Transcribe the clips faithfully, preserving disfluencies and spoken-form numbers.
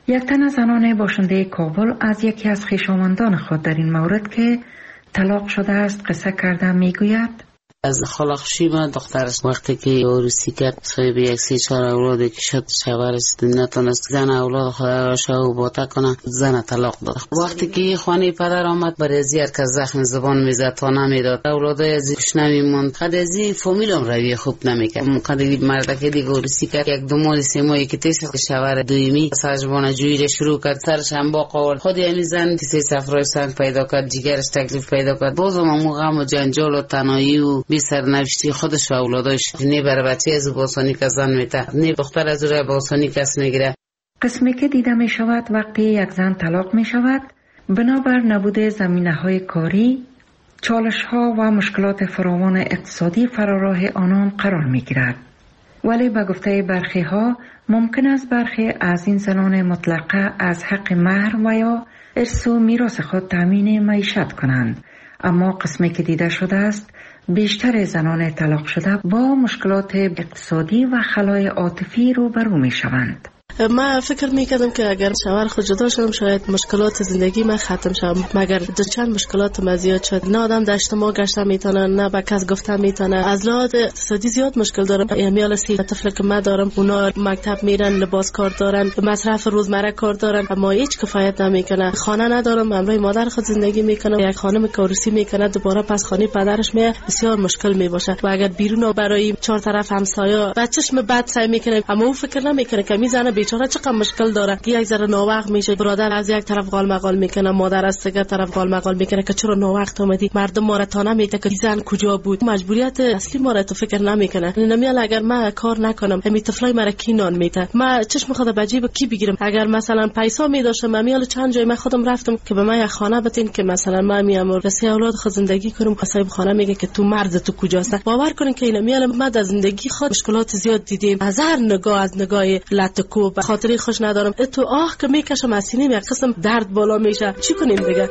یک تن از زنان باشنده کابل از یکی از خویشاوندان خود در این مورد که طلاق شده است قصه کرده میگوید: از خلاقشی من دخترش وقتی که عروسی کرد صاحب یک سی چهار اولادی که شد شوهرش نتونست زن اولاد خودش رو باطا کنه، زن طلاق داد. وقتی که خانه پدر آمد برای زیار که زخم زبان میزد تا نمیداد، اولادای ازش نمیموند، خود ازی فامیلم روی خوب نمیکرد. خود مرد که دیگه عروسی کرد یک دو ماه سه ماهی که تیست شوهر دویمی سرجبان جویی شروع کرد، سرش هم با قول خود یعنی زن تی سفرای سنگ پیدا کرد، جگرش تکلیف پیدا کرد. بازم هم غم و جنجال و تنهایی و بی سرنوشتی خودش و اولادش نه بر بچه از باسانی که زن میته، نه دختر از روی باسانی کس میگیره. قسمی که دیده می شود وقتی یک زن طلاق می شود بنابر نبوده زمینه های کاری، چالش ها و مشکلات فراوان اقتصادی فراراه آنان قرار می گیرد. ولی به گفته برخی ها ممکن است برخی از این زنان مطلقه از حق مهر و یا ارث و میراث خود تامین معیشت کنند، اما قسمی که دیده شده است بیشتر زنان طلاق شده با مشکلات اقتصادی و خلای عاطفی روبرو می شوند. من فکر میکردم که اگر شوهر خود جدا شدم شاید مشکلات زندگی من ختم شد، مگر دو چند مشکلات ما زیاد شد. نه آدم در اجتماع گشته میتونه، نه با کس گفته میتونه. از لحاظ اقتصادی زیاد مشکل دارم. امیال سی طفل که من دارم اونا مکتب میرن، لباس کار دارن، مصرف روزمره کار دارن، اما هیچ کفایت نمیکنه. خانه ندارم، همراه مادر خود زندگی میکنم. یک خانم که عروسی میکنه دوباره پس خانه پدرش میه، بسیار مشکل میباشه. و اگر بیرون برای چهار طرف همسایه بچه‌ش بد سعی میکنه، اما او فکر نمیکنه که میزنه بیچاره چقدر مشکل داره که یک ذره ناوقت میشه. برادر از یک طرف قال مقال میکنه، مادر از دیگر طرف قال مقال میکنه که چرا ناوقت اومدی. مردم ما را تا نمیته که زن کجا بود. مجبوریت اصلی ما را تو فکر نمیکنه. نمیال اگر من کار نکنم همین طفلای مرا کی نان میته، من چشم خود به جیب کی بگیرم. اگر مثلا پیسا میداشتم میال چند جای من خودم رفتم که به من یک خانه بتین که مثلا من میام و سه اولاد خود زندگی کنم. صاحب خانه میگه که تو مرد تو کجاست. باور کنین که اینا میال من در زندگی خود مشکلات زیاد دیدیم. از هر نگاه از نگاه لطکو به خاطری خوش ندارم. تو آه که میکشم از سینه یک قسم درد بالا میشه. چی کنیم دیگه؟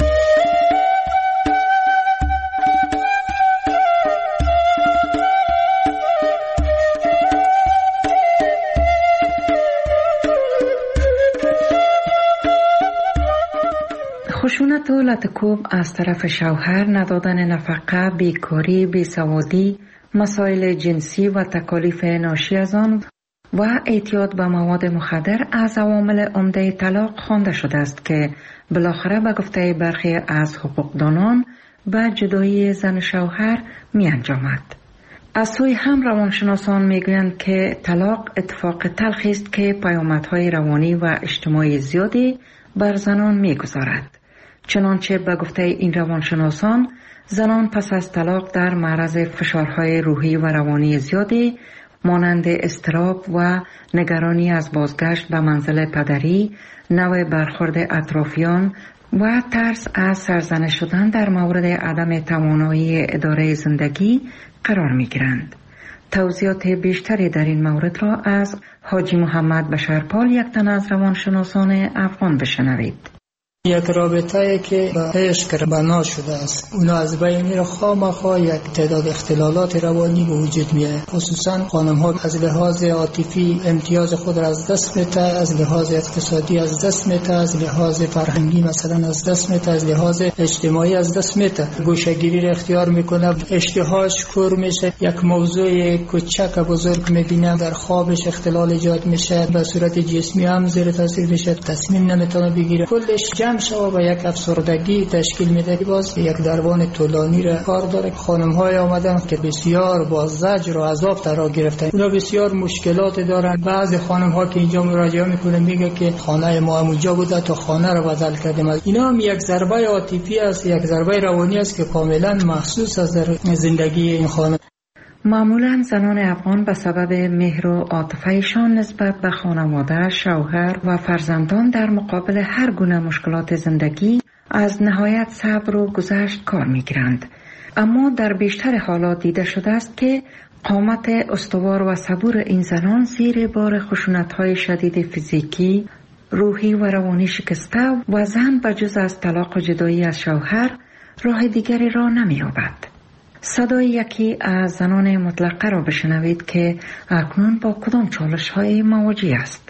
خشونت و لطکوب از طرف شوهر، ندادن نفقه، بیکاری، بیسوادی، مسائل جنسی و تکالیف ناشی از آن و اعتیاد به مواد مخدر از عوامل عمده طلاق خوانده شده است که بالاخره به گفته برخی از حقوقدانان به جدایی زن شوهر می انجامد. از سوی هم روانشناسان می گویند که طلاق اتفاق تلخی است که پیامدهای روانی و اجتماعی زیادی بر زنان می گذارد. چنانچه به گفته این روانشناسان زنان پس از طلاق در معرض فشارهای روحی و روانی زیادی مانند اضطراب و نگرانی از بازگشت به منزل پدری، نوع برخورد اطرافیان و ترس از سرزنش شدن در مورد عدم توانایی اداره زندگی قرار می گیرند. توضیحات بیشتری در این مورد را از حاجی محمد بشرپال، یک تن از روانشناسان افغان، بشنوید. یک رابطه که به عشق بنا شده است، اونا از بین میره، خامخا یک تعداد اختلالات روانی به وجود میاد. خصوصا خانم ها از لحاظ عاطفی امتیاز خود را از دست میده، از لحاظ اقتصادی از دست میده، از لحاظ فرهنگی مثلا از دست میده، از لحاظ اجتماعی از دست میده. گوشه‌گیری را اختیار میکنه، اشتهاش کور میشه، یک موضوع کوچک بزرگ میبینه، در خوابش اختلال ایجاد میشه، به صورت جسمی هم زیر تاثیر میشه، تصمیم نمیتونه بگیره، کلش جمع شو و یک افسردگی تشکیل میده. باز یک دربان طولانی را کار داره. خانم های آمدن که بسیار با زجر و عذاب ترا گرفتن، اونا بسیار مشکلات دارن. بعضی خانم ها که اینجا مراجعه میکنه میگه که خانه ما اونجا بوده تا خانه رو بدل کردیم. اینا هم یک ضربه عاطفی است، یک ضربه روانی است که کاملا محسوس است در زندگی این خانم. معمولا زنان افغان به سبب مهر و عاطفه‌شان نسبت به خانواده، شوهر و فرزندان در مقابل هر گونه مشکلات زندگی از نهایت صبر و گذشت کار می‌گیرند. اما در بیشتر حالات دیده شده است که قامت استوار و صبور این زنان زیر بار خشونت‌های شدید فیزیکی، روحی و روانی شکسته و زن بجز از طلاق و جدایی از شوهر راه دیگری را نمی‌یابد. صدای یکی از زنان مطلقه را بشنوید که اکنون با کدام چالش های مواجه است.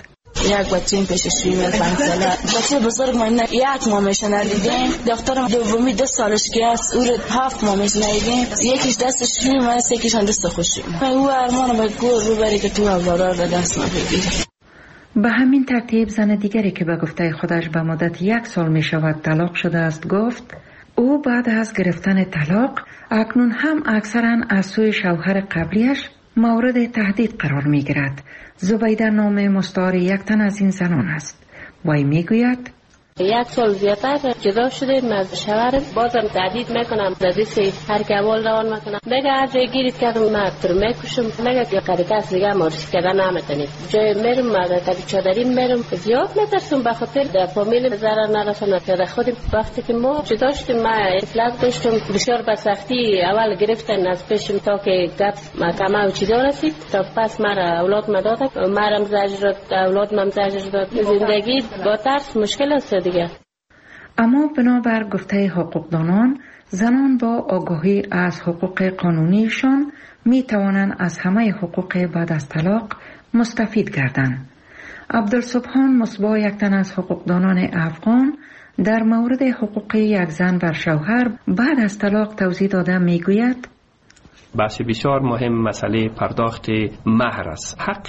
یک بچه پیششویی میاد پنج ساله. بچه بزرگ من یک ماه میشه ندیدیم. دخترم دومی دو سالش که است، او رو هفت ماه میشه ندیدیم. یکیش دستش شویم است، یکیش هم دست خوشیم. او ارمان به گور رو بری که تو اولادار به دست ما بگیری. به همین ترتیب زن دیگری که به گفته خودش به مدت یک سال می شود طلاق شده است گفت او بعد از گرفتن طلاق اکنون هم اکثرا از سوی شوهر قبلیش مورد تهدید قرار می گیرد. زبیده نام مستعار یک تن از این زنان است. وی می گوید یک سال زیادتر جدا شدیم از شوهرم، بازم تهدید میکنم، دادیسی هر که اول روان میکنم، بگه هر جای گیرید کردم من تو رو میکشم، بگه که قریقه دیگه مارش کردن نمیتونید. جای میرم من کبی چادری میرم، زیاد میترسم به خاطر در فامیل ضرر نرسونه. که خودم وقتی که ما جدا شدیم من اطلاق داشتم بسیار به سختی اول گرفتن از پیشم تا که گپ محکمه و چیزا رسید، تا پس مرا اولاد ما دادن، مرا زجر داد، اولاد ما زجر داد. زندگی با ترس مشکل است دیگه. اما بنابر گفته حقوقدانان زنان با آگاهی از حقوق قانونیشان می توانند از همه حقوق بعد از طلاق مستفید گردند. عبدالسبحان مصباح یک تن از حقوقدانان افغان در مورد حقوق یک زن بر شوهر بعد از طلاق توضیح داده می گوید بحث بسیار مهم مسئله پرداخت مهر است. حق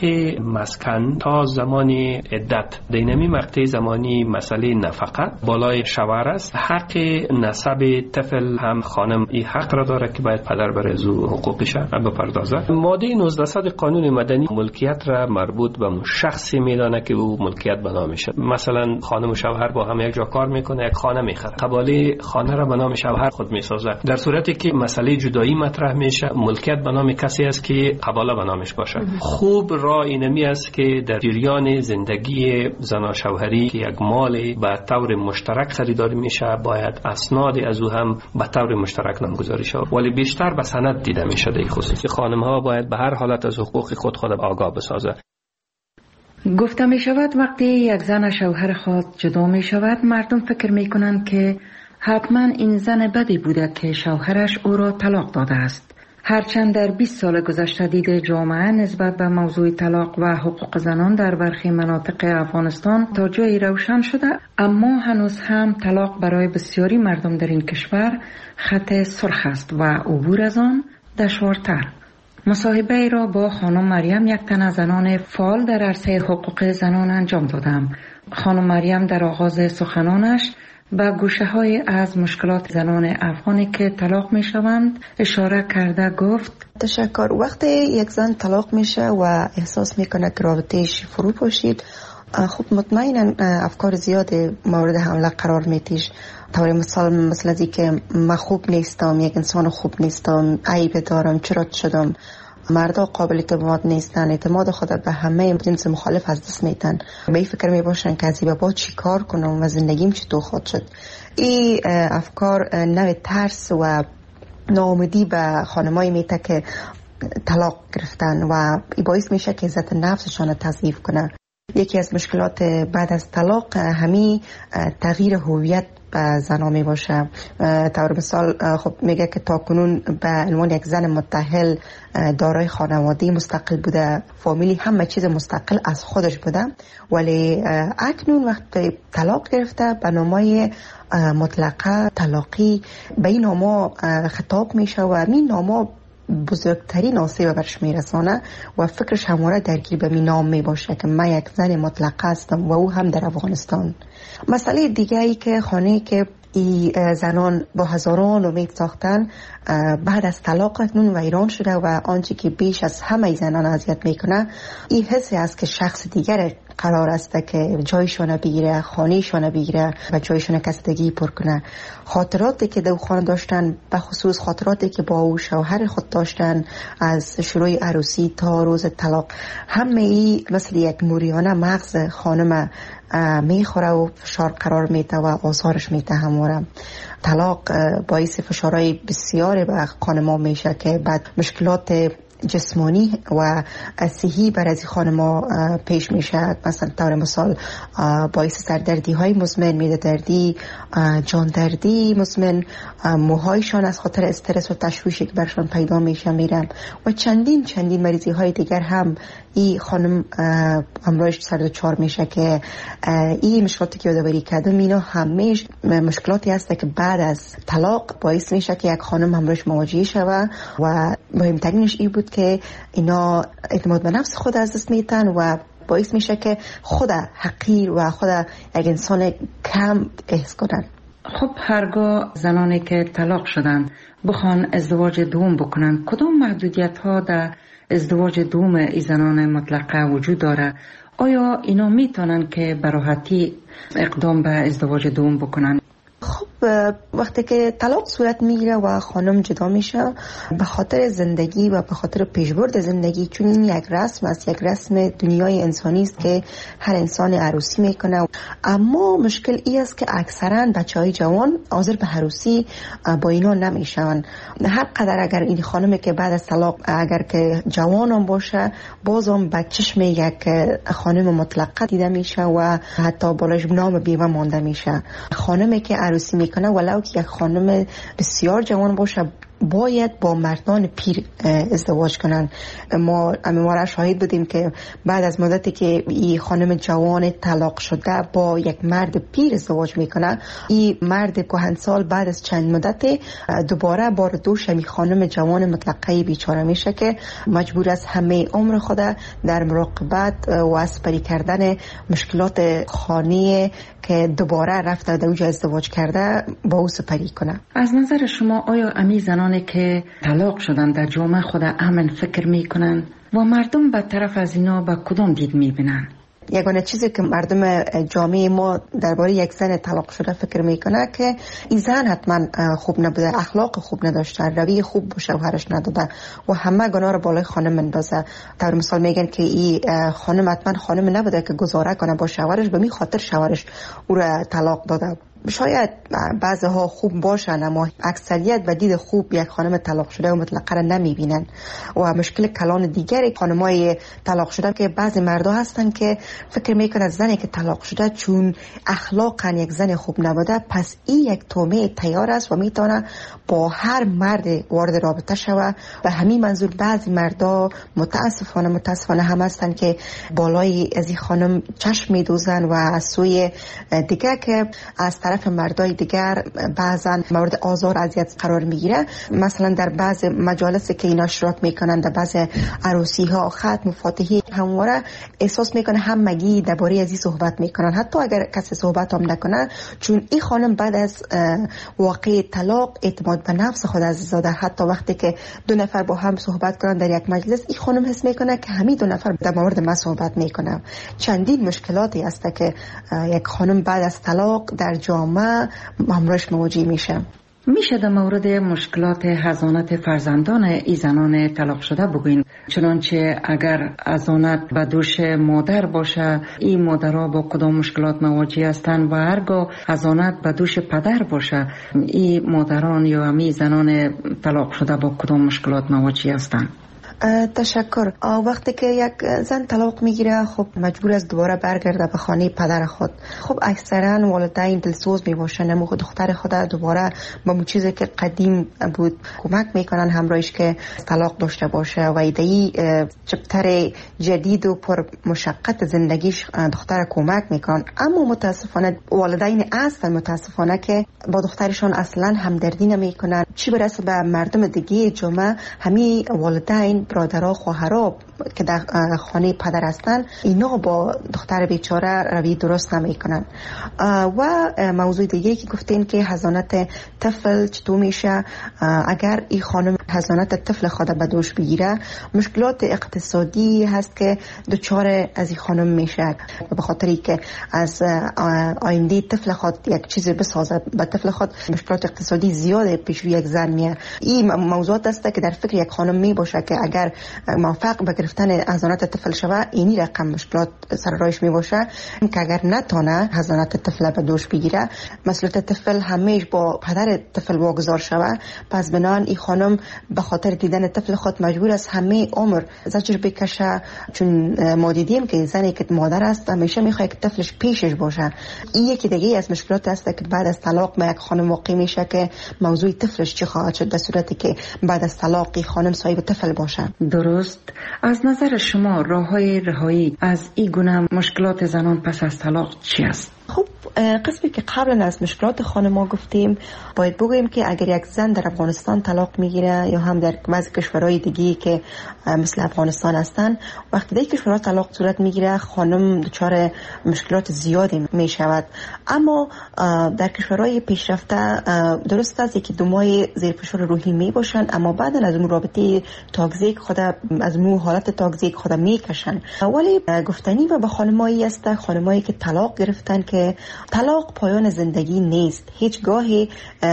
مسکن تا زمان عدت دینمی مقطع زمانی مسئله نفقه بالای شوهر است. حق نسب طفل هم خانم این حق را داره که باید پدر بر از حقوقش بپردازد. ماده نوزده قانون مدنی ملکیت را مربوط به شخصی میدانه که او ملکیت به نامش. مثلا خانم و شوهر با هم یک جا کار میکنه، یک خانه میخره، قباله خانه را به نام شوهر خود میسازه. در صورتی که مسئله جدایی مطرح میشه ملکیت به نام کسی است که قباله به نامش باشه. خوب راه اینمی است که در جریان زندگی زن و شوهری که یک مال به طور مشترک خریداری میشه باید اسناد از او هم به طور مشترک نامگذاری شود، ولی بیشتر به سند دیده میشه. در خصوص خانم ها باید به هر حالت از حقوق خود خود آگاه بسازه. گفته می شود وقتی یک زن از شوهر خود جدا می شود مردم فکر می کنند که حتما این زن بدی بوده که شوهرش او را طلاق داده است. هرچند در بیست سال گذشته دید جامعه نسبت به موضوع طلاق و حقوق زنان در برخی مناطق افغانستان تا جایی روشن شده، اما هنوز هم طلاق برای بسیاری مردم در این کشور خط سرخ است و عبور از آن دشوارتر. مصاحبه ای را با خانم مریم یک تن از زنان فعال در عرصه حقوق زنان انجام دادم. خانم مریم در آغاز سخنانش به گوشه های از مشکلات زنان افغانی که طلاق می شوند اشاره کرده گفت تشکر. وقتی یک زن طلاق میشه و احساس میکنه که رابطهش فرو پاشید، خب مطمئنا افکار زیاد مورد حمله قرار میتیش. طور مثال مثل ازی که من خوب نیستم، یک انسان خوب نیستم، عیب دارم، چرا شدم. مردا قابل اعتماد نیستن، اعتماد خود به همه جنس مخالف از دست میتن. به این فکر میباشن که از این با چی کار کنم و زندگیم چطور خود شد. این افکار نوع ترس و ناامیدی به خانمایی میته که طلاق گرفتن و این باعث میشه که عزت نفسشان تضعیف کنه. یکی از مشکلات بعد از طلاق همین تغییر هویت به زنا می باشه. طور مثال خب میگه که تا کنون به عنوان یک زن متأهل دارای خانواده مستقل بوده، فامیلی همه چیز مستقل از خودش بوده، ولی اکنون وقتی طلاق گرفته به نامای مطلقه طلاقی به این ناما خطاب میشه و این ناما بزرگترین آسیب برش میرسانه و فکرش همواره درگیر به می نام می باشه که من یک زن مطلقه هستم و او هم در افغانستان. مسئله دیگه ای که خانه که ای زنان با هزاران امید ساختن بعد از طلاق اکنون ویران شده و آنچه که بیش از همه زنان اذیت میکنه این حسی است که شخص دیگر قرار است که جایشون بگیره، خانهشون بگیره و جایشون کسدگی پر کنه. خاطراتی که دو خانه داشتن، به خصوص خاطراتی که با او شوهر خود داشتن از شروع عروسی تا روز طلاق، همه ای مثل یک موریانه مغز خانم میخوره و فشار قرار میده و آثارش میده. همواره طلاق باعث فشارهای بسیاری به خانم‌ها میشه که بعد مشکلات جسمانی و صحی بر از خانم پیش میشه. مثلا طور مثال باعث سردردی های مزمن، معده دردی، جان دردی مزمن، موهایشان از خاطر استرس و تشویشی که برشان پیدا میشه میرم و چندین چندین مریضی های دیگر هم این خانم همراهش سر چار میشه که این مشکلاتی که یادآوری کردم اینا همیشه مشکلاتی هست که بعد از طلاق باعث میشه که یک خانم همراهش مواجه شود و مهمترینش این بود که اینا اعتماد به نفس خود از دست میتن و باعث میشه که خود حقیر و خود یک انسان کم احساس کنن. خب هرگاه زنانی که طلاق شدن بخوان ازدواج دوم بکنن، کدام محدودیت ها در ازدواج دوم ای زنان مطلقه وجود داره؟ آیا اینا میتونن که به راحتی اقدام به ازدواج دوم بکنن؟ خب وقتی که طلاق صورت میگیره و خانم جدا میشه به خاطر زندگی و به خاطر پیشبرد زندگی، چون این یک رسم است، یک رسم دنیای انسانی است که هر انسان عروسی میکنه. اما مشکل ای است که اکثرا بچهای جوان حاضر به عروسی با اینا نمیشن. هر قدر اگر این خانمی که بعد از طلاق اگر که جوانم باشه بازم به چشم یک خانم مطلقه دیده میشه و حتی بالاش نام بیوه مانده میشه. خانمی که عروسی میکنه ولو که یک خانم بسیار جوان باشه باید با مردان پیر ازدواج کنن. ما ما شاهد بودیم که بعد از مدتی که این خانم جوان طلاق شده با یک مرد پیر ازدواج میکنه، این مرد کهنسال بعد از چند مدت دوباره بار دوش می خانم جوان مطلقه بیچاره میشه که مجبور است همه عمر خود در مراقبت و اسپری کردن مشکلات خانه که دوباره رفته در اوجا ازدواج کرده با او سپری کنه. از نظر شما آیا امی زنانی که طلاق شدن در جامعه خود امن فکر میکنن و مردم به طرف از اینا با کدام دید میبینن؟ یگانه چیزی که مردم جامعه ما درباره یک زن طلاق شده فکر میکنه که این زن حتما خوب نبوده، اخلاق خوب نداشته، روی خوب به شوهرش نداده و همه گناه رو بالای خانم مندازه. طور مثال میگن که این خانم حتما خانم نبوده که گزاره کنه با شوهرش، به می خاطر شوهرش او را طلاق داده. شاید بعضی ها خوب باشن اما اکثریت و دید خوب یک خانم طلاق شده و مطلقه را نمیبینن. و مشکل کلان دیگری خانمای طلاق شده که بعضی مردا هستن که فکر میکنن زنی که طلاق شده چون اخلاقا یک زن خوب نبوده پس این یک تومه تیار است و میتونه با هر مرد وارد رابطه شوه. به همین منظور بعضی مردا متاسفانه متاسفانه هم هستن که بالای از این خانم چشم میدوزن و از سوی دیگه که از طرف مردای دیگر بعضا مورد آزار اذیت قرار میگیره. مثلا در بعض مجالس که اینا اشتراک میکنن، در بعض عروسی ها ختم فاتحی همواره احساس میکنه همگی درباره از این صحبت میکنن، حتی اگر کسی صحبت هم نکنه، چون این خانم بعد از واقع طلاق اعتماد به نفس خود از زاده. حتی وقتی که دو نفر با هم صحبت کنن در یک مجلس این خانم حس میکنه که همین دو نفر در مورد من صحبت میکنن. چندین مشکلاتی هست که یک خانم بعد از طلاق در جامعه همراهش مواجه میشه. میشه در مورد مشکلات حضانت فرزندان ای زنان طلاق شده بگوین؟ چنانچه اگر حضانت به دوش مادر باشه این مادرها با کدام مشکلات مواجه هستند و هرگاه حضانت به دوش پدر باشه این مادران یا امی زنان طلاق شده با کدام مشکلات مواجه هستند؟ تشکر. وقتی که یک زن طلاق میگیره خب مجبور است دوباره برگرده به خانه پدر خود. خب اکثرا والدین دلسوز میباشن اما دختر خود دوباره با اون چیزی که قدیم بود کمک میکنن همراهش که طلاق داشته باشه و ایدهی چپتر جدید و پر مشقت زندگیش دختر کمک میکنن. اما متاسفانه والدین اصلا متاسفانه که با دخترشان اصلا همدردی نمیکنن، چی برسه به مردم دیگه جامعه. همین والدین برادرها خواهرها که در خانه پدر هستن اینا با دختر بیچاره روی درست نمیکنن. و موضوع دیگه که گفتین که حضانت طفل چطور میشه اگر این خانم حضانت طفل خود به دوش بگیره، مشکلات اقتصادی هست که دچار از این خانم میشه به خاطری که از آینده طفل خود یک چیز بسازه به طفل خود مشکلات اقتصادی زیاده پیش روی یک زن میه. این موضوعات است که در فکر یک خانم می باشه که اگر اگر موفق به گرفتن حضانت طفل شوه اینی رقم مشکلات سر راهش می باشه که اگر نتونه حضانت طفل به دوش بگیره مسئولیت طفل همیش با پدر طفل واگذار شوه. پس بنان این خانم به خاطر دیدن طفل خود مجبور است همه عمر زجر بکشه، چون ما دیدیم که زنی که مادر است همیشه میخواد که طفلش پیشش باشه. این یکی دیگه از مشکلات است که بعد از طلاق ما یک خانم واقع میشه که موضوع طفلش چی خواهد شد در صورتی که بعد از طلاق خانم صاحب طفل باشه. درست. از نظر شما راههای رهایی از این گونه مشکلات زنان پس از طلاق چی است؟ خب قسمی که قبلا از مشکلات خانم‌ها گفتیم، باید بگوییم که اگر یک زن در افغانستان طلاق میگیره یا هم در بعضی کشورهای دیگه که مثل افغانستان هستن، وقتی در کشورها طلاق صورت میگیره خانم دچار مشکلات زیادی میشود. اما در کشورهای پیشرفته درست است که دو ماه زیر فشار روحی می باشن، اما بعدا از اون رابطه تاکسیک خود از اون حالت تاکسیک خود میکشن. ولی گفتنی و به خانمایی است، خانمایی که طلاق گرفتن که طلاق پایان زندگی نیست. هیچگاهی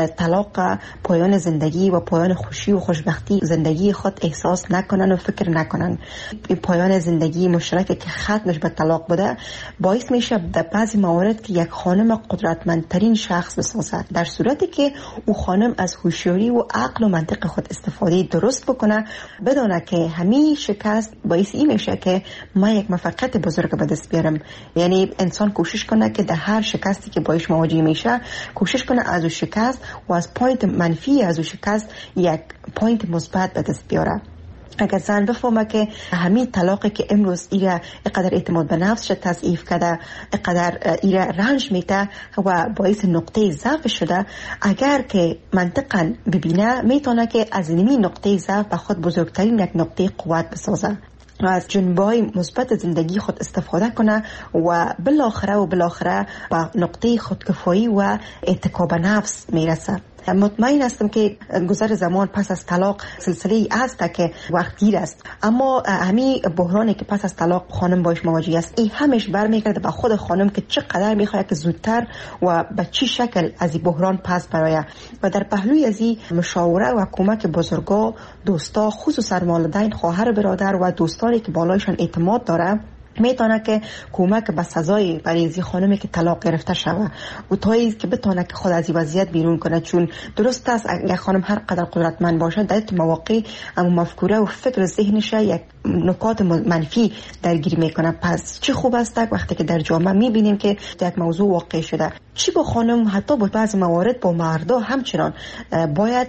طلاق پایان زندگی و پایان خوشی و خوشبختی زندگی خود احساس نکنن و فکر نکنن. این پایان زندگی مشترک که ختمش به طلاق بوده باعث میشه در بعضی موارد که یک خانم قدرتمندترین شخص بسازد، در صورتی که او خانم از هوشیاری و عقل و منطق خود استفاده درست بکنه، بدونه که همین شکست باعث این میشه که ما یک موفقیت بزرگ به دست بیارم. یعنی انسان کوشش کنه که در هر شکستی که باش مواجه میشه کوشش کنه از اون شکست و از پوینت منفی از اون شکست یک پوینت مثبت به دست بیاره. اگر زن بفهمه که همین طلاقی که امروز ایره اینقدر اعتماد به نفسش تضعیف کرده، اینقدر ایره رنج میده و باعث نقطه ضعف شده، اگر که منطقاً ببینه میتونه که از این نقطه ضعف به خود بزرگترین یک نقطه قوت بسازه و از جنبه‌های مثبت زندگی خود استفاده کنه و بالاخره و بالاخره به نقطه خودکفایی و اتکا به نفس میرسه. مطمئن هستم که گذر زمان پس از طلاق سلسله است که وقت گیر است، اما همین بحرانی که پس از طلاق خانم باش مواجه است این همش برمیگرده به خود خانم که چقدر میخواد که زودتر و به چی شکل از این بحران پس برایه. و در پهلوی از این مشاوره و کمک بزرگا، دوستا، خصوصا والدین، خواهر، برادر و دوستانی که بالایشان اعتماد داره میتونه که کمک به سزای برای از خانمی که طلاق گرفته شوه و تایی که بتونه که خود از این وضعیت بیرون کنه. چون درست است اگر خانم هر قدر قدرتمند باشه در این مواقع اما مفکوره و فکر ذهنش یک نکات منفی درگیر میکنه. پس چه خوب است وقتی که در جامعه میبینیم که یک موضوع واقع شده، چی با خانم حتی با بعض موارد با مردا همچنان باید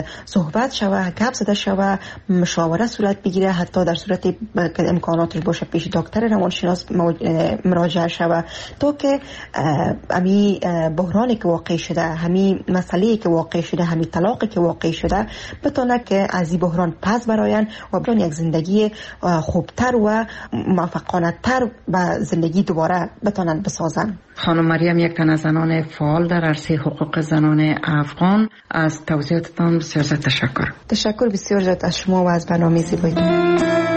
صحبت شوه، گپ زده شوه، مشاوره صورت بگیره، حتی در صورت که امکاناتش باشه پیش دکتر روانشناس مراجعه شوه تا که همین بحرانی که واقع شده، همین مسئله‌ای که واقع شده، همین طلاقی که واقع شده بتونه که از این بحران پس براین و بتونه یک زندگی خوبتر و موفقانه تر به زندگی دوباره بتونن بسازن. خانم مریم، یک تن از زنان فعال در عرصه حقوق زنان افغان، از توضیحاتتان بسیار زیاد تشکر. تشکر بسیار زیاد از شما و از برنامه زیبایتون.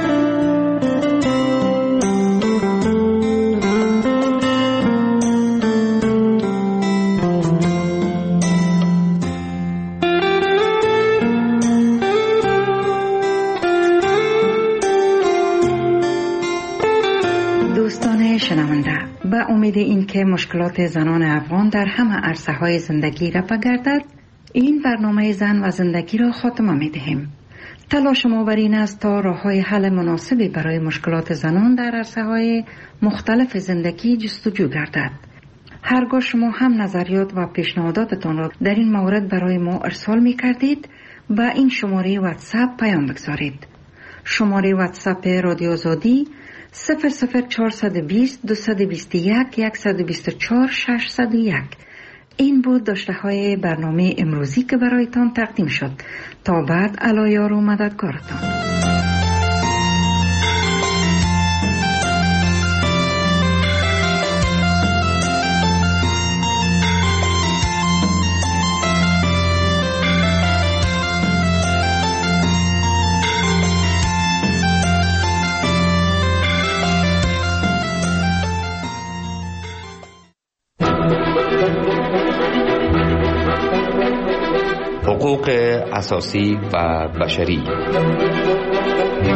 به امید این که مشکلات زنان افغان در همه عرصه های زندگی را بگردد، این برنامه زن و زندگی را خاتمه می دهیم. تلاش ما بر این است تا راه های حل مناسبی برای مشکلات زنان در عرصه های مختلف زندگی جستجو گردد. هرگاه شما هم نظریات و پیشنهاداتتان را در این مورد برای ما ارسال می کردید، با این شماره واتساپ پیام بگذارید. شماره واتساپ رادیو آزادی صفر صفر چهارصد و بیست دویست و بیست و یک صد و بیست و چهار ششصد و یک. این بود داشته های برنامه امروزی که برایتان تقدیم شد. تا بعد علایار و مددگارتان. حقوق اساسی و بشری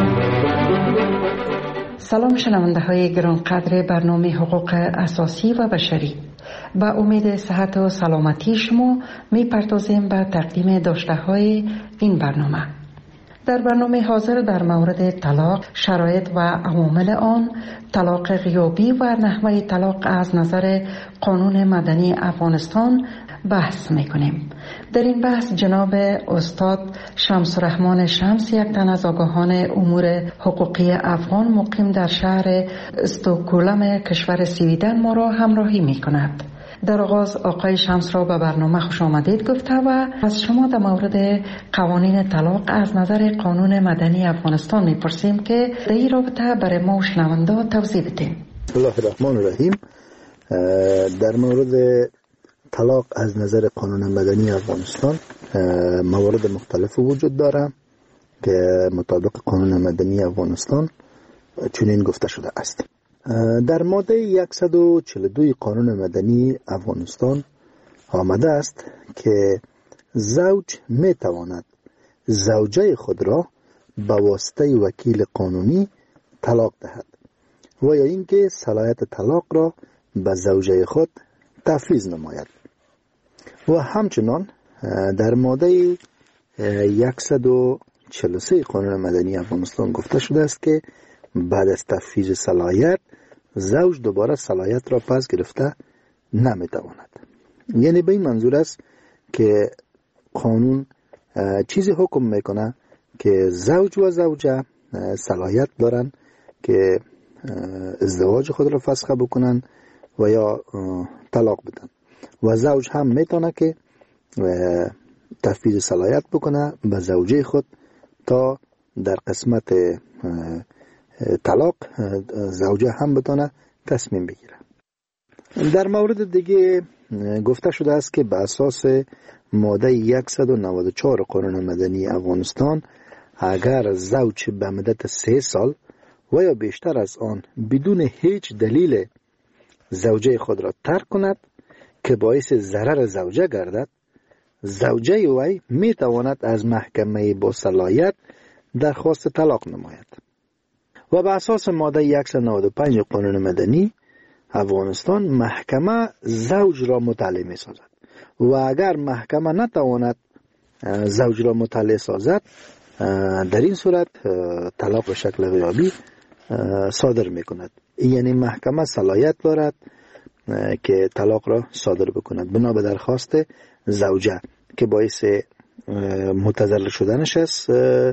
سلام شنونده های گرانقدر برنامه حقوق اساسی و بشری. با امید صحت و سلامتی شما می پردازیم به تقدیم داشته های این برنامه. در برنامه حاضر در مورد طلاق، شرایط و عوامل آن، طلاق غیابی و نحوه طلاق از نظر قانون مدنی افغانستان بحث میکنیم. در این بحث جناب استاد شمس الرحمن شمس، یک تن از آگاهان امور حقوقی افغان مقیم در شهر استکهلم کشور سویدن ما را همراهی میکند. در آغاز آقای شمس را به برنامه خوش آمدید گفته و از شما در مورد قوانین طلاق از نظر قانون مدنی افغانستان میپرسیم که در این رابطه برای ما شنونده توضیح بدیم. بسم الله الرحمن الرحیم. در مورد طلاق از نظر قانون مدنی افغانستان موارد مختلف وجود داره که مطابق قانون مدنی افغانستان چنین گفته شده است. در ماده صد و چهل و دو قانون مدنی افغانستان آمده است که زوج می تواند زوجه خود را به واسطه وکیل قانونی طلاق دهد و یا اینکه صلاحیت طلاق را به زوجه خود تفویض نماید. و همچنان در ماده صد و چهل و سه قانون مدنی افغانستان گفته شده است که بعد از تفویض صلاحیت زوج دوباره صلاحیت را پس گرفته نمیتواند. یعنی به این منظور است که قانون چیزی حکم میکنه که زوج و زوجه صلاحیت دارن که ازدواج خود را فسخ بکنن و یا طلاق بدن و زوج هم میتونه که تفویض صلاحیت بکنه به زوجه خود تا در قسمت طلاق زوجه هم بتونه تصمیم بگیره. در مورد دیگه گفته شده است که به اساس ماده صد و نود و چهار قانون مدنی افغانستان اگر زوج به مدت سه سال و یا بیشتر از آن بدون هیچ دلیل زوجه خود را ترک کند که باعث ضرر زوجه گردد، زوجه وی می تواند از محکمه با صلاحیت درخواست طلاق نماید. و به اساس ماده صد و نود و پنج قانون مدنی افغانستان محکمه زوج را مطلع می سازد و اگر محکمه نتواند زوج را مطلع سازد، در این صورت طلاق به شکل غیابی صادر می کند. یعنی محکمه صلاحیت دارد که طلاق را صادر بکند بنا به درخواست زوجه که باعث متضرر شدنش است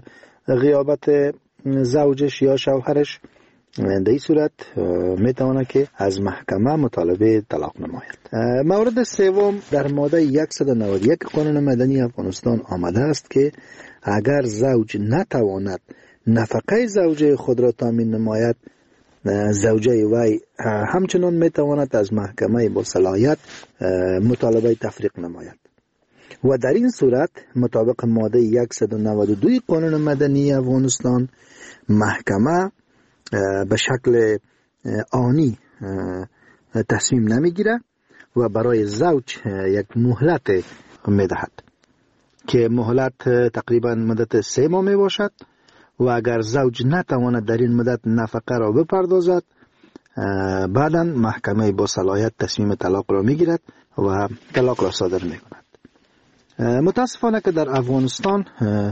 غیابت زوجش یا شوهرش. در این صورت میتونه که از محکمه مطالبه طلاق نماید. مورد سوم در ماده صد و نود و یک قانون مدنی افغانستان آمده است که اگر زوج نتواند نفقه زوجه خود را تامین نماید، زوجه وی همچنان میتواند از محکمه با صلاحیت مطالبه تفریق نماید. و در این صورت مطابق ماده صد و نود و دو قانون مدنی افغانستان محکمه به شکل آنی تصمیم نمیگیره و برای زوج یک مهلت میدهد که مهلت تقریبا مدت سه ماه می باشد و اگر زوج نتواند در این مدت نفقه را بپردازد، بعدا محکمه با صلاحیت تصمیم طلاق را میگیرد و طلاق را صادر میکند. متاسفانه که در افغانستان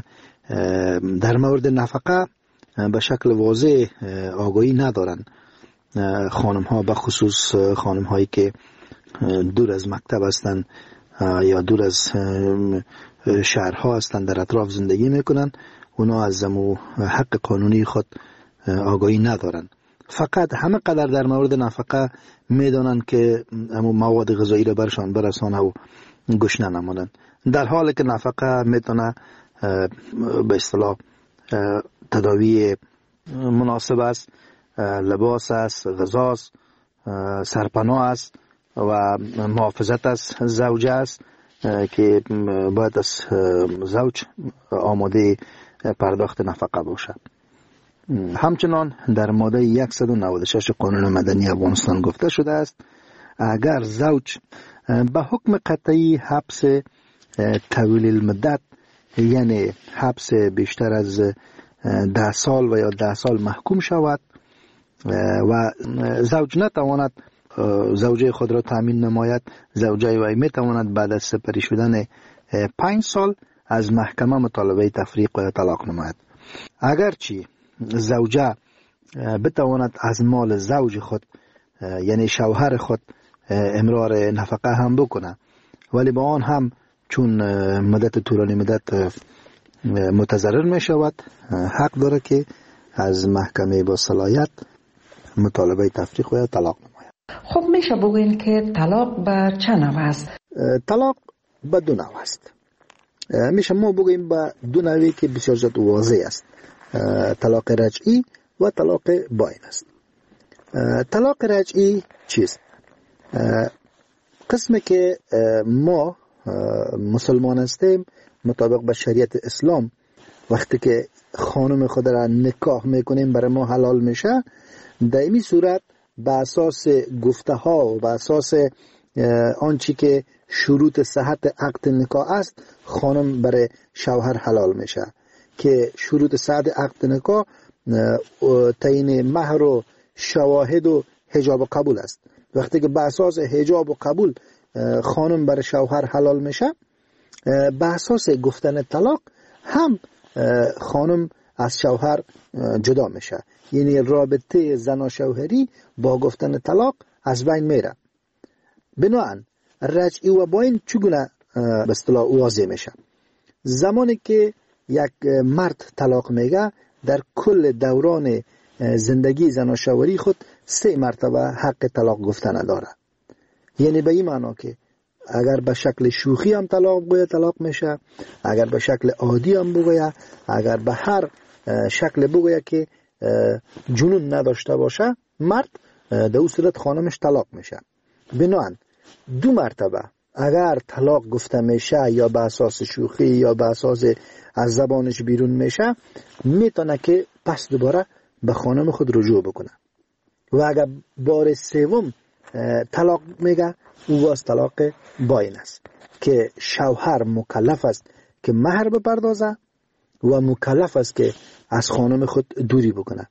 در مورد نفقه به شکل واضح آگاهی ندارن خانم ها، به خصوص خانم هایی که دور از مکتب هستند یا دور از شهرها هستند در اطراف زندگی میکنن. اونا از زمو حق قانونی خود آگاهی ندارن، فقط همه قدر در مورد نفقه میدانن که امو مواد غذایی را برشان برسانه و گشنه نمانن، در حالی که نفقه میتونه به اصطلاح تداوی مناسب است، لباس است، غذا است، سرپناه است و محافظت از زوجه است که باید از زوج آماده پرداخت نفقه باشد. همچنان در ماده صد و نود و شش قانون مدنی افغانستان گفته شده است اگر زوج به حکم قطعی حبس طویل المدت، یعنی حبس بیشتر از ده سال و یا ده سال محکوم شود و زوج نتواند زوجه خود را تامین نماید، زوجه وی میتواند بعد از سپری شدن پنج سال از محکمه مطالبه تفریق و طلاق نماید. اگرچه زوجه بتواند از مال زوج خود یعنی شوهر خود امرار نفقه هم بکنه، ولی با آن هم چون مدت طولانی مدت متضرر می شود حق داره که از محکمه با صلاحیت مطالبه تفریق و طلاق نماید. خب میشه بگوین که طلاق به چه نوع است؟ طلاق به دو نوع است. میشه ما بگوییم به دو نوعی که بسیار زیاد واضح است. طلاق رجعی و طلاق باین است. طلاق رجعی چیست؟ قسمی که ما مسلمان هستیم مطابق به شریعت اسلام وقتی که خانم خود را نکاح میکنیم برای ما حلال میشه، در این صورت به اساس گفته ها و به اساس آنچه که شروط صحت عقد نکاح است خانم برای شوهر حلال میشه که شروط صحت عقد نکاح تعیین مهر و شواهد و حجاب و قبول است. وقتی که به اساس حجاب و قبول خانم برای شوهر حلال میشه، به اساس گفتن طلاق هم خانم از شوهر جدا میشه، یعنی رابطه زن و شوهری با گفتن طلاق از بین میره. بنابراین رجعی و باین چگونه به اصطلاح واضح میشه؟ زمانی که یک مرد طلاق میگه در کل دوران زندگی زن و شوهری خود سه مرتبه حق طلاق گفتن داره. یعنی به این معنا که اگر به شکل شوخی هم طلاق بگوید طلاق میشه، اگر به شکل عادی هم بگوید، اگر به هر شکل بگوید که جنون نداشته باشه مرد، در اون صورت خانمش طلاق میشه. بنابراین دو مرتبه اگر طلاق گفته میشه یا به اساس شوخی یا به اساس از زبانش بیرون میشه، میتونه که پس دوباره به خانم خود رجوع بکنه. و اگر بار سوم طلاق میگه او باز طلاق باین است که شوهر مکلف است که مهر بپردازه و مکلف است که از خانم خود دوری بکنه.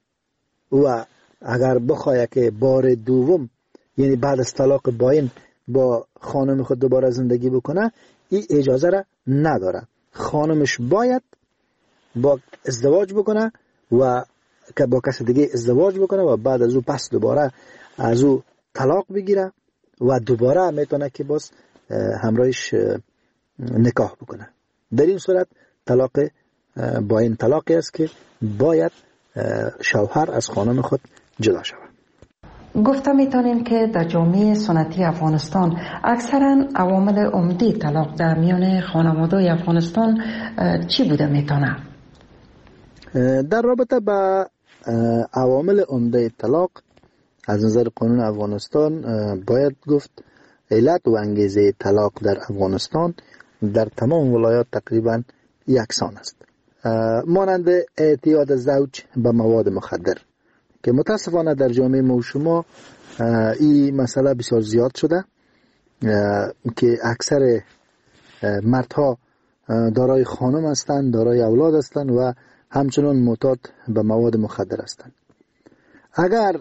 و اگر بخواه که بار دوم یعنی بعد از طلاق باین با خانم خود دوباره زندگی بکنه، این اجازه را نداره. خانمش باید با ازدواج بکنه و که با کس دیگه ازدواج بکنه و بعد از او پس دوباره از او طلاق بگیره و دوباره میتونه که باز همراهش نکاح بکنه. در این صورت طلاق باین طلاقی است که باید شوهر از خانم خود جدا شود. گفته میتونین که در جامعه سنتی افغانستان اکثرا عوامل عمده طلاق در میان خانواده‌های افغانستان چی بوده میتونه؟ در رابطه با عوامل عمده طلاق از نظر قانون افغانستان باید گفت علت و انگیزه طلاق در افغانستان در تمام ولایات تقریبا یکسان است، مانند اعتیاد زوج به مواد مخدر که متاسفانه در جامعه ما و شما این مسئله بسیار زیاد شده که اکثر مردها دارای خانم هستند، دارای اولاد هستند و همچنان معتاد به مواد مخدر هستند. اگر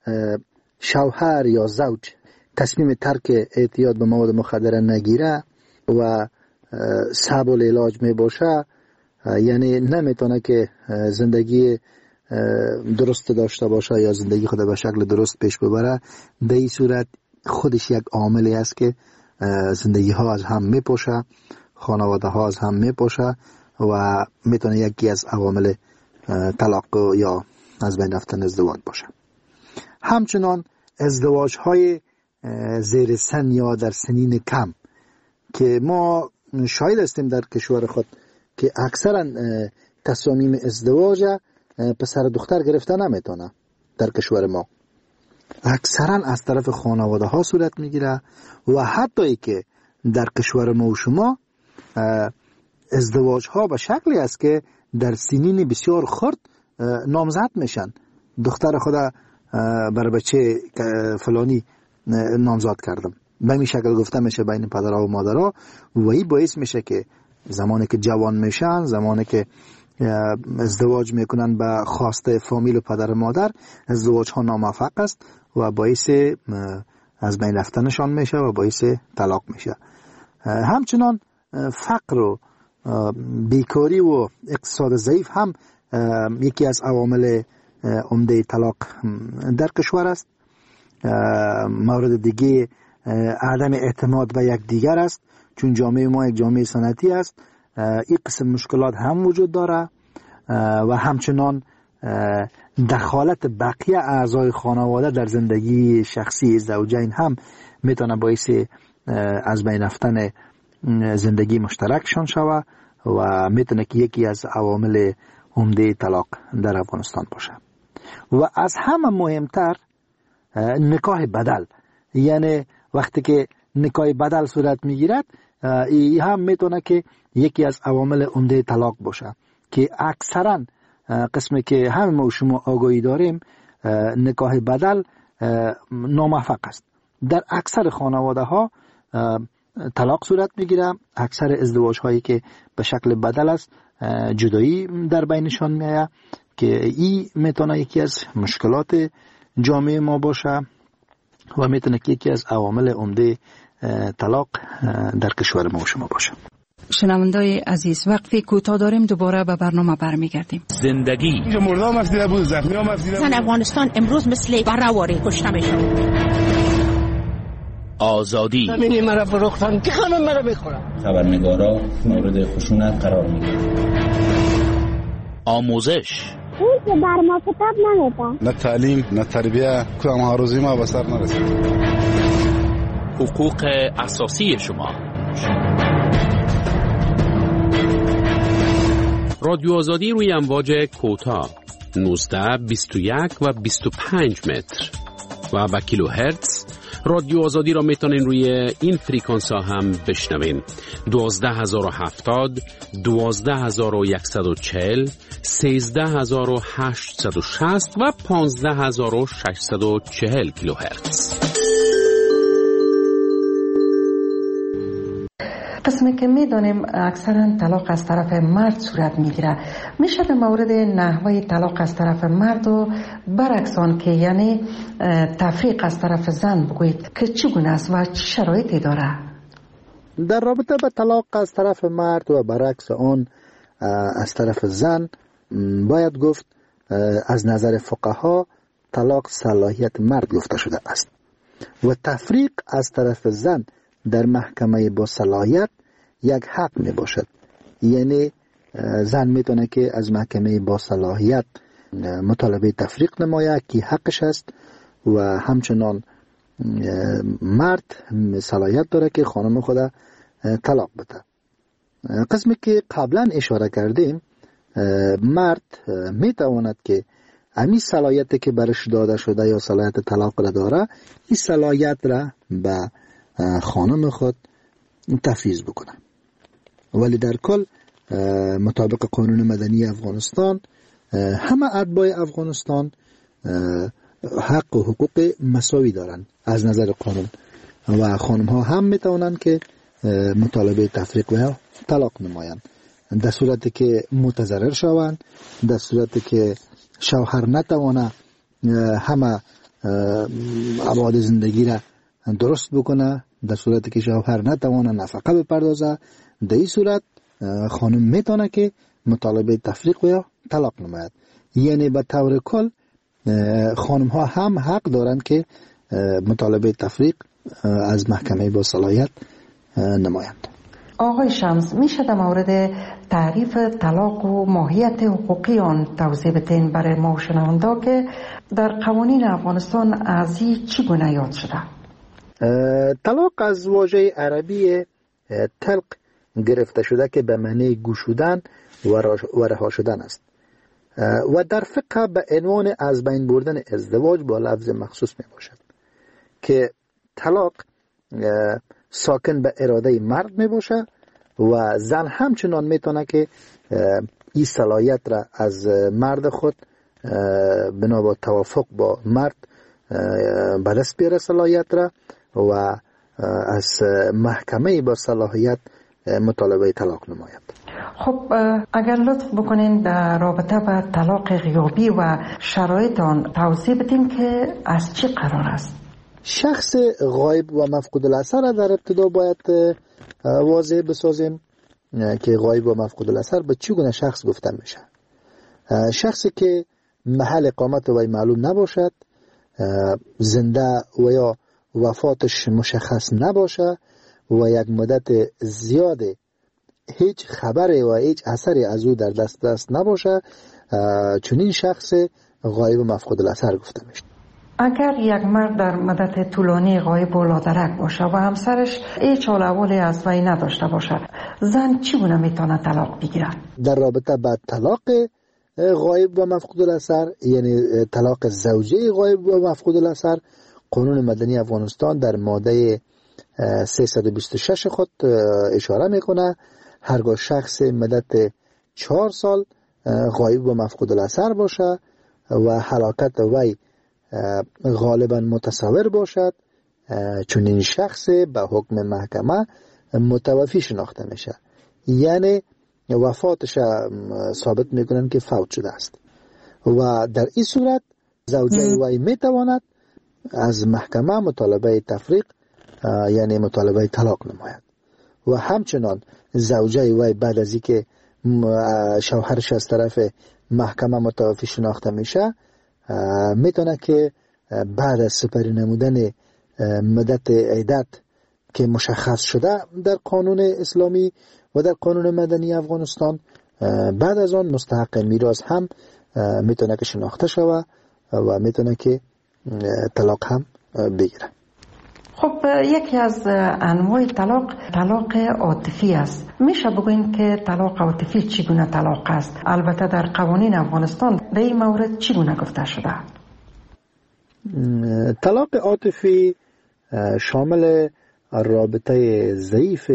شوهر یا زوج تصمیم ترک اعتیاد به مواد مخدر نگیره و صعب العلاج می باشه، یعنی نمیتونه که زندگی درست داشته باشه یا زندگی خود به شکل درست پیش ببره، به این صورت خودش یک عاملی است که زندگی ها از هم میپاشه، خانواده ها از هم میپاشه و میتونه یکی از عوامل طلاق یا از بین رفتن ازدواج باشه. همچنان ازدواج های زیر سن یا در سنین کم که ما شاهد هستیم در کشور خود که اکثرا تصامیم ازدواج پسر دختر گرفته نمیتونه. در کشور ما اکثرا از طرف خانواده ها صورت میگیره و حتی ای که در کشور ما و شما ازدواج ها به شکلی است که در سنین بسیار خرد نامزد میشن. دختر خدا بر بچه فلانی نامزد کردم، به این شکل گفته میشه بین پدرها و مادرها و این باعث میشه که زمانی که جوان میشن، زمانی که ازدواج میکنن به خواسته فامیل و پدر و مادر، ازدواج ها ناموفق است و باعث از بین رفتنشان میشه و باعث طلاق میشه. همچنان فقر و بیکاری و اقتصاد ضعیف هم یکی از عوامل عمده طلاق در کشور است. مورد دیگه عدم اعتماد به یک دیگر است، چون جامعه ما یک جامعه سنتی است. این قسم مشکلات هم وجود داره و همچنان دخالت بقیه اعضای خانواده در زندگی شخصی زوجین هم میتونه باعث از بین رفتن زندگی مشترکشان شود و میتونه که یکی از عوامل عمده طلاق در افغانستان باشه. و از همه مهمتر نکاح بدل، یعنی وقتی که نکاح بدل صورت میگیرد، این هم میتونه که یکی از عوامل عمده طلاق باشه که اکثرا قسمی که همه ما شما آگاهی داریم نکاح بدل ناموفق است. در اکثر خانواده ها طلاق صورت میگیره. اکثر ازدواج هایی که به شکل بدل است جدایی در بینشان میاد که این میتونه یکی از مشکلات جامعه ما باشه و میتونه که یکی از عوامل عمده طلاق در کشور ما و شما باشه. شنوندای عزیز، وقتی کوتاه داریم دوباره به برنامه برمیگردیم. زندگی مردم مسئله بود، زخمی ها مسئله بود. افغانستان امروز مثل برآوری کشته میشه. آزادی زمینی مرا فروختن که همه مرا میخورن. خبرنگارا مورد خشونت قرار میگیرن. آموزش اون که بر ما کتاب نمیدن. نه تعلیم نه تربیه، کدام ها روزی ما به سر نرسید. حقوق اساسی شما. رادیو آزادی روی امواج کوتاه نوزده، بیست و یک و بیست و پنج متر و با کیلو هرتز. رادیو آزادی را میتونین روی این فریکانس ها هم بشنوین: دوازده هزار و هفتاد، دوازده هزار و صد و چهل، سیزده هزار و هشتصد و شصت و پانزده هزار و ششصد و چهل کیلو هرتز. قسمی که میدانیم اکثرا طلاق از طرف مرد صورت میگیره، میشه در مورد نحوه طلاق از طرف مرد و برعکسان که یعنی تفریق از طرف زن بگویید که چگونه است و چه شرایطی داره؟ در رابطه با طلاق از طرف مرد و برعکس آن از طرف زن باید گفت از نظر فقها طلاق صلاحیت مرد گفته شده است و تفریق از طرف زن در محکمه با صلاحیت یک حق می باشد. یعنی زن میتونه که از محکمه با صلاحیت مطالبه تفریق نماید که حقش است و همچنان مرد صلاحیت داره که خانم خود طلاق بده. قسمی که قبلا اشاره کردیم، مرد میتواند که امی صلاحیتی که برش داده شده یا صلاحیت طلاق را داره، این صلاحیت را به خانم خود تفویض بکنه. ولی در کل مطابق قانون مدنی افغانستان همه اتباع افغانستان حق و حقوق مساوی دارند از نظر قانون و خانم ها هم میتوانند که مطالبه تفریق و طلاق نمایند در صورتی که متضرر شوند، در صورتی که شوهر نتوانه همه ابعاد زندگی را درست بکنه، در صورتی که شوهر نتوانه نفقه بپردازه، در این صورت خانم میتونه که مطالبه تفریق و طلاق نماید. یعنی به طور کل خانم ها هم حق دارند که مطالبه تفریق از محکمه با صلاحیت نمایند. آقای شمس، میشه در مورد تعریف طلاق و ماهیت حقوقی آن توضیح بدین برای ما شنوندا که در قوانین افغانستان از این چگونه یاد شده؟ طلاق از واژه عربی طلق گرفته شده که به معنی گشودن و رها شدن است و در فقه به عنوان از بین بردن ازدواج با لفظ مخصوص می باشد که طلاق ساکن به اراده مرد می باشه و زن همچنان می تونه که این صلاحیت را از مرد خود بنا با توافق با مرد به دست بیاره صلاحیت را و از محکمه با صلاحیت مطالبه طلاق نماید. خب اگر لطف بکنین در رابطه با طلاق غیابی و شرایط آن توضیح بدین که از چی قرار است؟ شخص غایب و مفقود الاثر در ابتدا باید واضح بسازیم که غایب و مفقود الاثر به چگونه شخص گفته میشه. شخصی که محل اقامت وی معلوم نباشد، زنده و یا وفاتش مشخص نباشه و یک مدت زیاد هیچ خبری و هیچ اثری از او در دست دست نباشه، چنین شخص غایب و مفقود الاثر گفته میشه. اگر یک مرد در مدت طولانی غایب و لادرک باشه و همسرش هیچ حال احوالی از وی نداشته باشه، زن چگونه میتونه طلاق بگیره؟ در رابطه با طلاق غایب و مفقود الاثر، یعنی طلاق زوجه غایب و مفقود الاثر، قانون مدنی افغانستان در ماده سیصد و بیست و شش خود اشاره میکنه هرگاه شخص مدت چهار سال غایب و مفقود الاثر باشه و هلاکت وی غالبا متصور باشد، چون این شخص به حکم محکمه متوفی شناخته میشه، یعنی وفاتش ثابت میکنن که فوت شده است و در این صورت زوجه وی میتواند از محکمه مطالبه تفریق یعنی مطالبه طلاق نماید و همچنان زوجه وی بعد از اینکه شوهرش از طرف محکمه متوفی شناخته میشه میتونه که بعد از سپری نمودن مدت عدت که مشخص شده در قانون اسلامی و در قانون مدنی افغانستان، بعد از آن مستحق میراث هم میتونه که شناخته شوه و میتونه که طلاق هم بگیره. خب یکی از انواع طلاق طلاق عاطفی است. میشه بگوین که طلاق عاطفی چگونه طلاق است؟ البته در قوانین افغانستان به این مورد چگونه گفته شده؟ طلاق عاطفی شامل رابطه ضعیف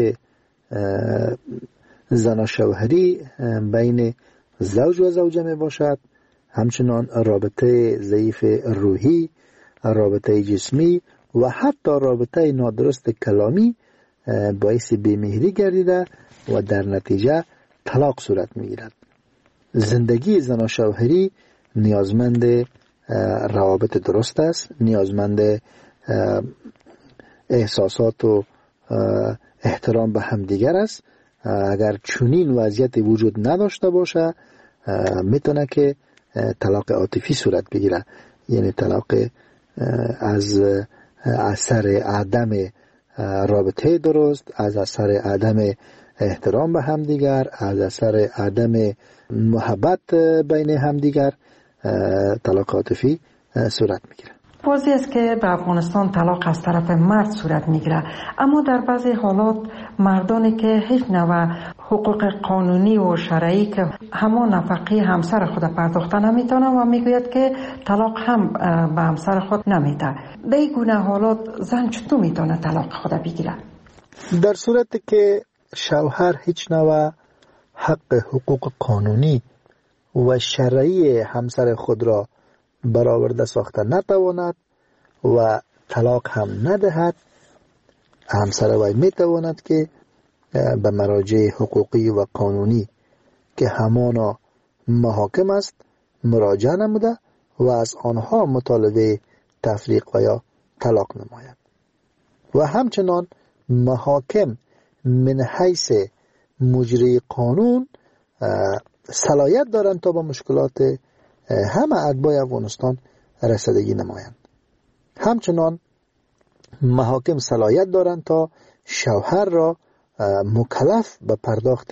زن شوهری بین زوج و زوجه می باشد، همچنان رابطه ضعیف روحی، رابطه جسمی و حتی رابطه نادرست کلامی باعث بیمهری گردیده و در نتیجه طلاق صورت می گیرد. زندگی زن و شوهری نیازمند روابط درست است، نیازمند احساسات و احترام به همدیگر است. اگر چنین وضعیت وجود نداشته باشه میتونه که طلاق عاطفی صورت بگیره، یعنی طلاق از اثر عدم رابطه درست، از اثر عدم احترام به همدیگر، از اثر عدم محبت بین همدیگر طلاق عاطفی صورت میگیره. واضح است که به افغانستان طلاق از طرف مرد صورت میگیره، اما در بعضی حالات مردانی که هیچ نوع حقوق قانونی و شرعی که همان نفقه همسر خود پرداخته نمیتونه و میگوید که طلاق هم به همسر خود نمیده. به این گونه حالات زن چطور میتونه طلاق خود بگیره؟ در صورتی که شوهر هیچ نوع حق حقوق قانونی و شرعی همسر خود را برآورده ساخته نتواند و طلاق هم ندهد، همسر وی میتواند که به مراجع حقوقی و قانونی که همانا محاکم است مراجعه نموده و از آنها مطالبه تفریق و یا طلاق نماید و همچنان محاکم من حیث مجری قانون صلاحیت دارند تا با مشکلات همه اتباع افغانستان رسیدگی نمایند. همچنان محاکم صلاحیت دارند تا شوهر را مکلف به پرداخت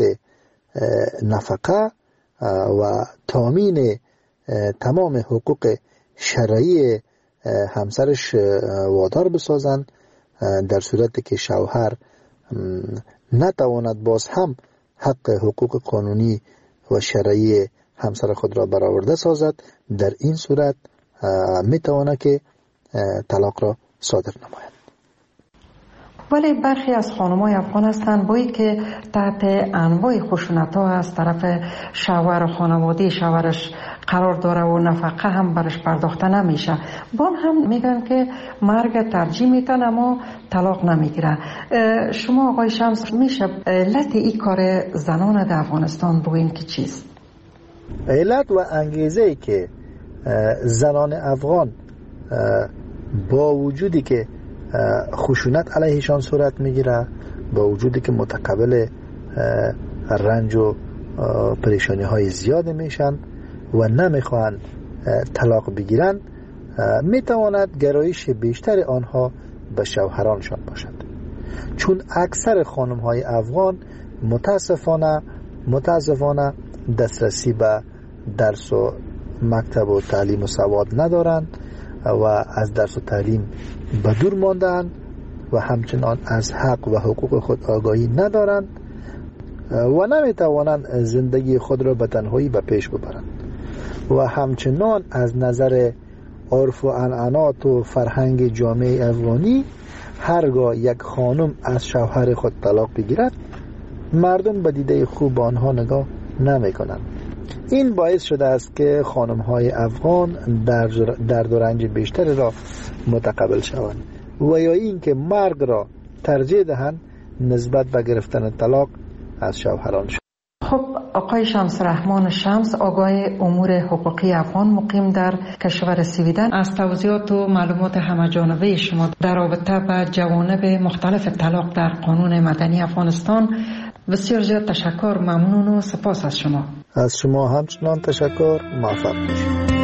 نفقه و تامین تمام حقوق شرعی همسرش وادار بسازند، در صورتی که شوهر نتواند باز هم حق حقوق قانونی و شرعی همسر خود را برآورده سازد. در این صورت میتواند که طلاق را صادر نماید. ولی برخی از خانم‌های افغان هستند بایی که تحت انواع خشونت‌ها از طرف شوهر و خانواده شوهرش قرار داره و نفقه هم برش پرداخته نمیشه. بان هم میگن که مرگ ترجیح میتن اما طلاق نمیگیره. شما آقای شمس میشه علت این کار زنان در افغانستان بگوین که چیست؟ علت و انگیزه‌ای که زنان افغان با وجودی که خشونت علیهشان صورت میگیره، با وجودی که متقبل رنج و پریشانی های زیاد میشن و نمیخوان طلاق بگیرن، میتواند گرایش بیشتر آنها به شوهرانشان باشد. چون اکثر خانم های افغان متاسفانه متاسفانه دسترسی به درس و مکتب و تعلیم و سواد ندارند و از درس و تعلیم به دور ماندند و همچنان از حق و حقوق خود آگاهی ندارند و نمیتوانند زندگی خود را به تنهایی به پیش ببرند و همچنان از نظر عرف و عنعنات و فرهنگ جامعه افغانی هرگاه یک خانم از شوهر خود طلاق بگیرد، مردم به دیده خوب آنها نگاه نمی کنند. این باعث شده است که خانم های افغان درد و رنج بیشتر را متقبل شوند و یا این که مرگ را ترجیح دهند نسبت به گرفتن طلاق از شوهران شد. خب آقای شمس رحمان شمس، آگاه امور حقوقی افغان مقیم در کشور سویدن، از توضیحات و معلومات همه‌جانبه شما در رابطه با جوانب مختلف طلاق در قانون مدنی افغانستان بسیار زیاد تشکر، ممنون و سپاس از شما. از شما همچنان تشکر، موفق باشید.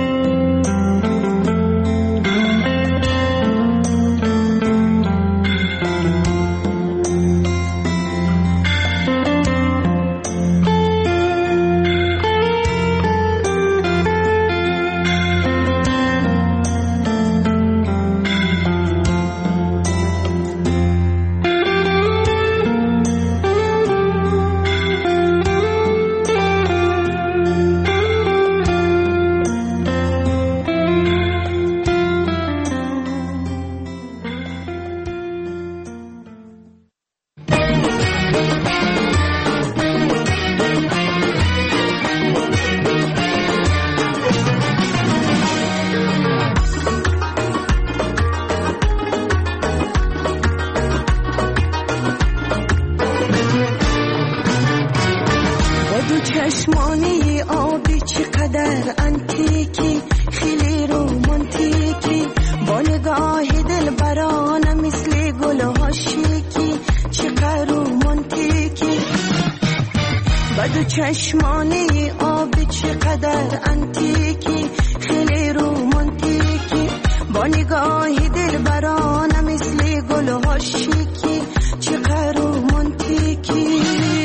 چشمانی آبی چقدر انتیکی، خیلی رومانتیکی، با نگاه دل برانه مثل گل‌ها شیکی، چقدر رومانتیکی. بدو چشمانی آبی چقدر انتیکی، خیلی رومانتیکی، با نگاه دل برانه مثل گل‌ها شیکی، چقدر رومانتیکی.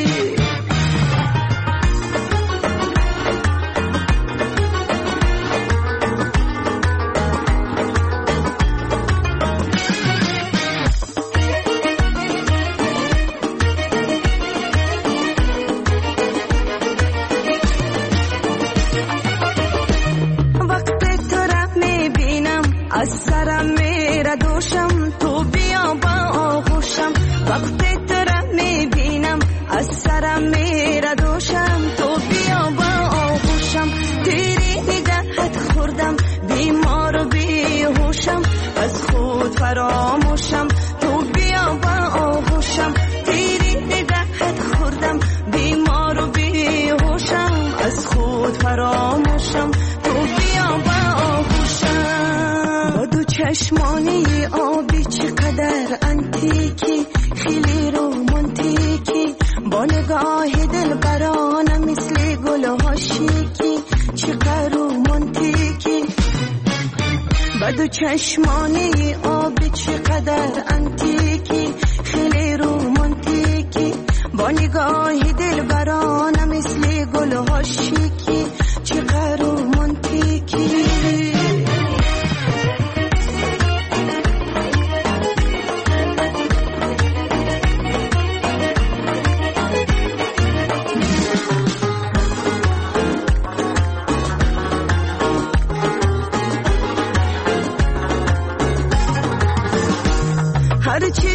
از سرم میره دوشم، تو بیا با آغوشم. وقتی تو را میبینم از سرم میره دوشم، تو بیا با آغوشم. تیری نگهت خوردم بیمار و بیهوشم، از خود فراموشم. تو بیا با آغوشم. تیری نگهت خوردم بیمار و بیهوشم، از خود فراموشم. تو بیا با آغوشم. چشمانی آبی چقدر انتیکی، خیلی رومانتیکی، با نگاه دل برانه مثل گل‌ها شیکی، چقدر رومانتیکی. بدو چشمانی آبی چقدر انتیکی، خیلی رومانتیکی، با نگاه دل برانه مثل گل‌ها شیکی، چقدر رومانتیکی. هرچی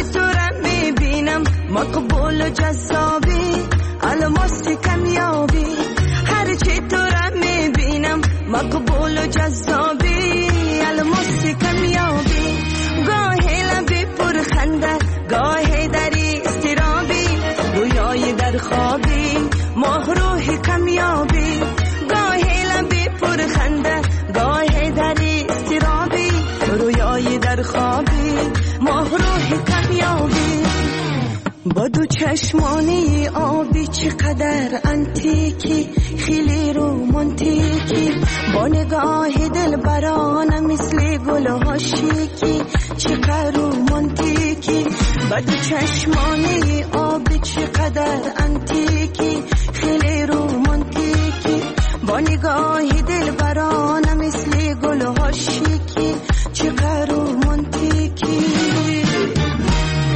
مقبول و جذابی الماس کمیابی هر چی تو را میبینم مقبول و جذابی الماس کمیابی گاهی لبی پر خنده گاهی دری استرابی رویای در خوابی ماه روح کمیابی گاهی لبی پر خنده گاهی دری استرابی رویای در خوابی ماه روح کمیابی با دو چشمانی آبی چقدر انتیکی خیلی رومانتیکی با نگاه دل برانه مثل گل ها شیکی چقدر رومانتیکی با دو چشمانی آبی چقدر انتیکی خیلی رومانتیکی با نگاه دل برانه